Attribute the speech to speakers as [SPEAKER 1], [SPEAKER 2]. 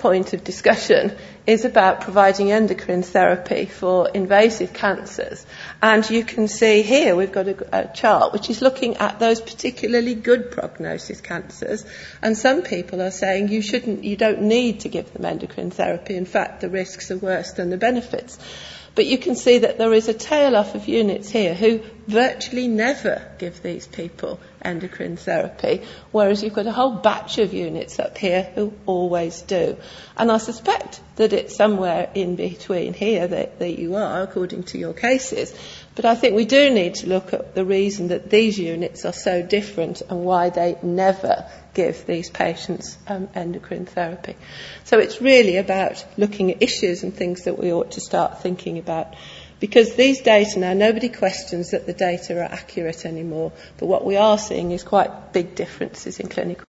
[SPEAKER 1] point of discussion is about providing endocrine therapy for invasive cancers. And you can see here we've got a chart which is looking at those particularly good prognosis cancers. And some people are saying you don't need to give them endocrine therapy. In fact, the risks are worse than the benefits. But you can see that there is a tail off of units here who virtually never give these people endocrine therapy, whereas you've got a whole batch of units up here who always do. And I suspect that it's somewhere in between here that you are, according to your cases. But I think we do need to look at the reason that these units are so different and why they never give these patients endocrine therapy. So it's really about looking at issues and things that we ought to start thinking about. Because these data now, nobody questions that the data are accurate anymore, but what we are seeing is quite big differences in clinical